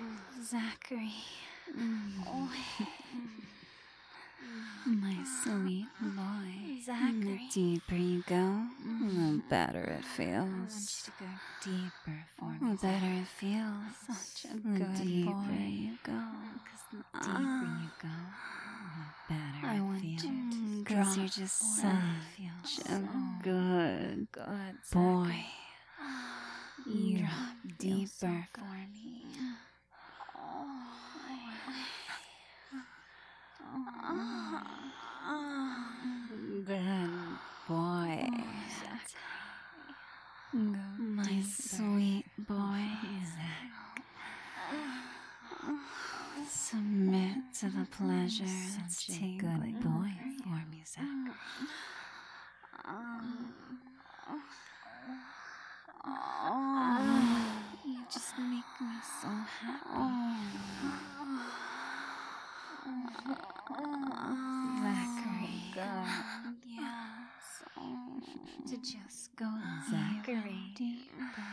Zachary. My sweet boy. Zachary. The deeper you go, the better it I want feels. you to go deeper for me. The better it feels. Such a The good deeper boy. you go. Because the deeper you go, the better I it want feels. you to Because drop you're just for such me. a A good good boy. You Drop drop deeper deeper for me. Good boy. Go My deeper. sweet boy. Submit to the pleasure that's Such a tingling. good boy for me, Zach. You just make me so happy. Zachary. Good. Yes. To just go Zachary. deeper.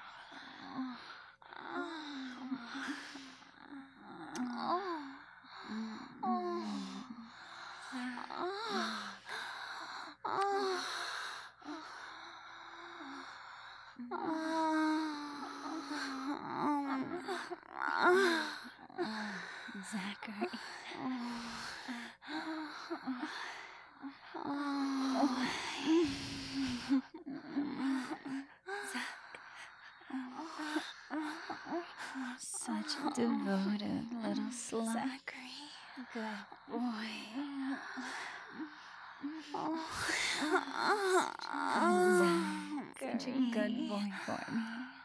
Zachary. Such a devoted little slut. Zachary. Good boy. Such a good boy for me.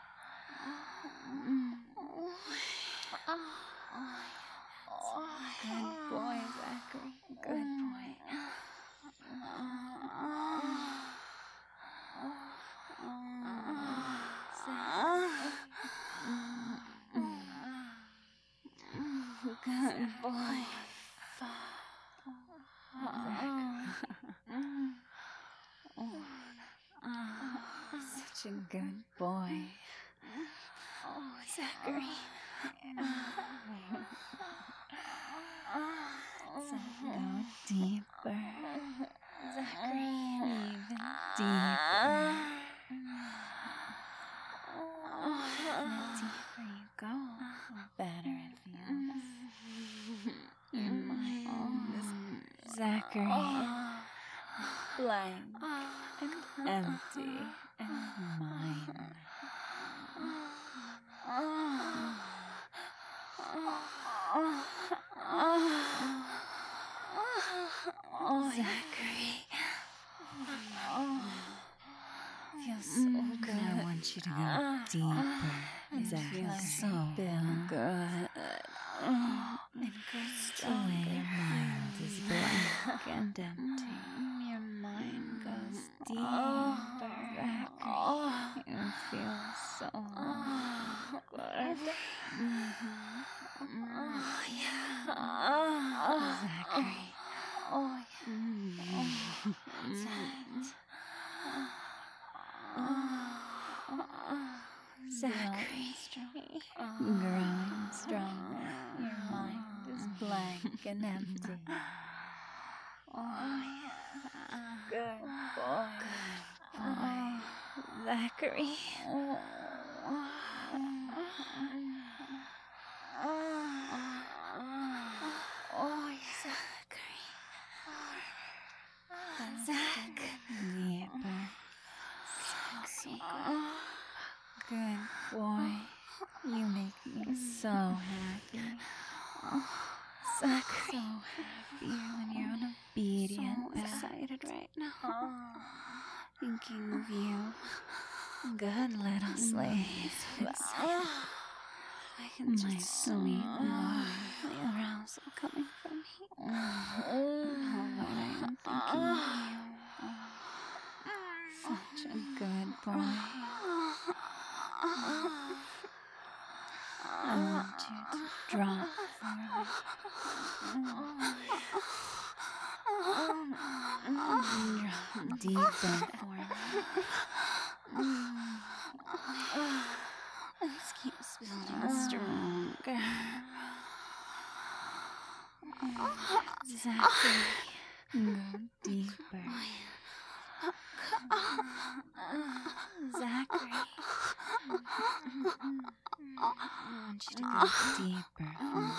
Good boy, Zachary. Good boy. Good boy. Such a good boy. Zachary. So go deeper. Zachary, even deeper. The deeper you go, the better it feels. Your mind is Zachary. Blank and empty and mine. Zachary. Feels so good. I want you to go deeper. Zachary. Feels so good. And go stronger. Your mind is blank and empty. Your mind goes deeper. Zachary. You feel so good. Zachary. Zachary. Growing stronger. Your mind is blank and empty. Good boy. Good boy. Zachary. Zach. Deeper. Zachary. Good boy. You make me so happy. Zachary. So happy when you're on obedient. So excited right now. Thinking of you. Good little slave. I can My just sweet boy. the arousal coming from here. How hard I am thinking of you. Such a good boy. I want you to drop for me. Drop deeper for me. Let's keep building stronger. Zachary, go deeper. Zachary, I want you to go deeper for me,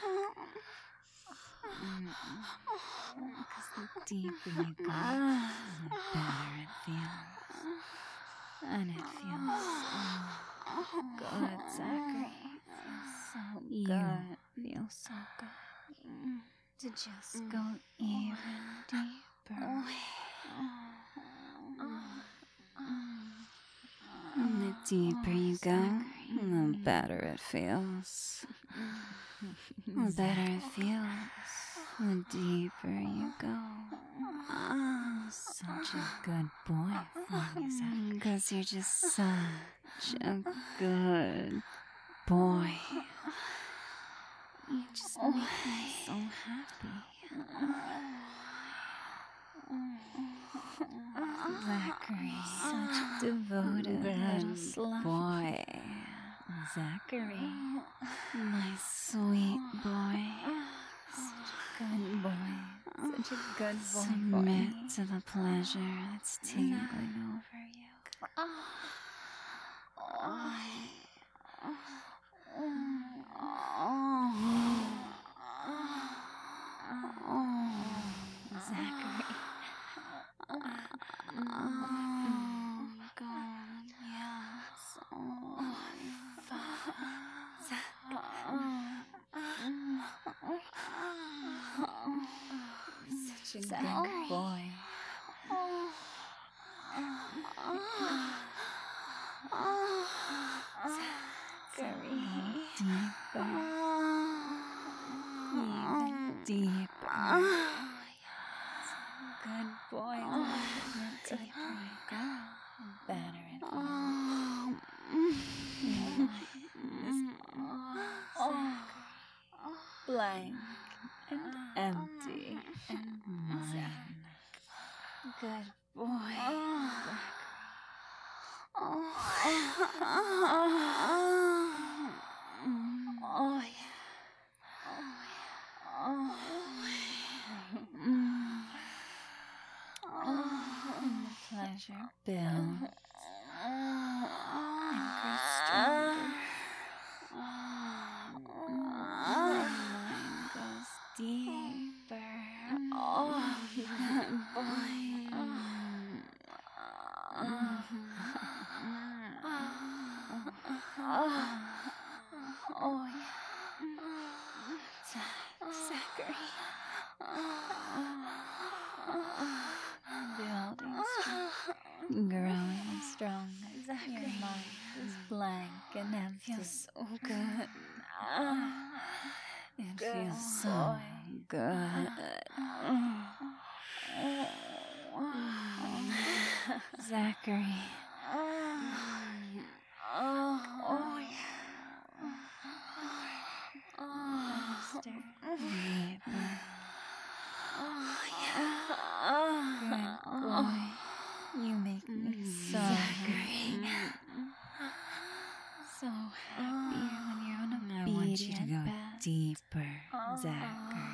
because the deeper you go, the better it feels. And it feels so good, Zachary. It feels so good to just go even deeper. And the deeper you go, the better it feels. The better it feels, the deeper you go. Such a good boy for me, Zachary. Because you're just such a good boy. You just make me so happy. Zachary, such a devoted little slut boy. Zachary, my sweet boy. Such a good boy. Such a good boy. Submit to the pleasure that's tingling over you. Zachary. God, yes. Such a good boy. Zachary. Deeper. Even deeper. Good boy. The deeper you go, the better it feels. Blank and empty and mine. Good boy. And the pleasure builds and grows stronger. My mind goes deeper. Good boy. Zachary. Building strong, growing strong. Your mind is blank and empty. Feels so good. It feels so good. Zachary. Deeper. Good boy. You make me so happy. So happy when you're on a beat. I want you to go deeper, Zachary.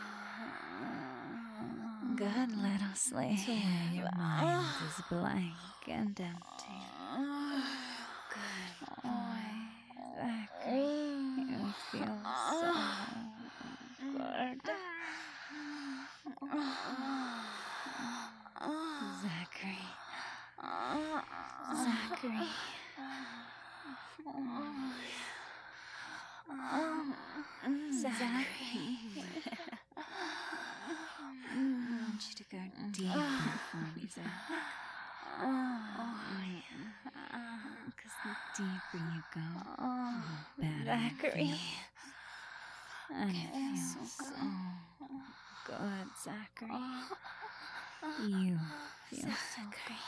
Good little slave. To where your mind is blank and empty. Good boy, Zachary. You feel so good. Zachary. Zachary. Zachary. I want you to go deeper for me, Zach. Because the deeper you go, the better it feels. And it feels so good, Zachary. You feel so good.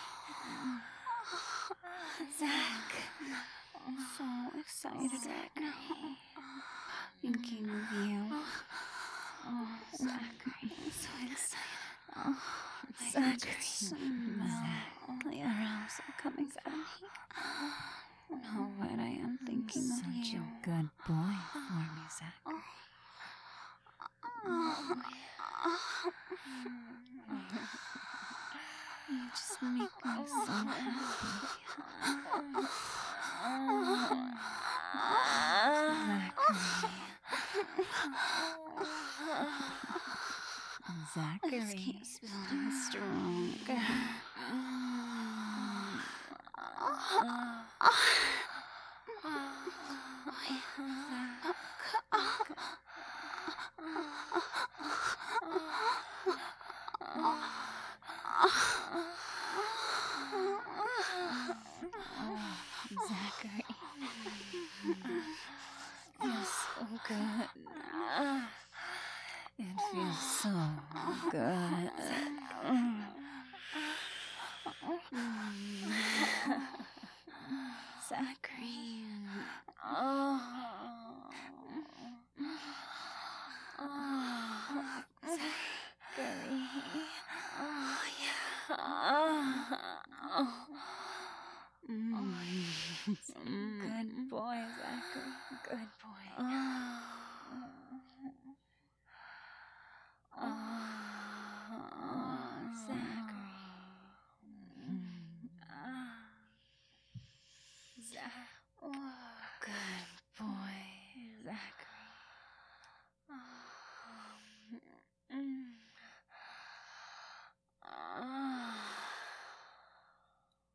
Zach, I'm so excited right now. Thinking of you. Zachary, I'm so excited. Zachary, smell the arousal coming from me. Oh, what I am thinking of you. Such a good boy for just make me so happy. Zachary. Just keep feeling stronger. Zachary. Feels so good. It feels so good. Zachary. Zachary. Oh, yeah.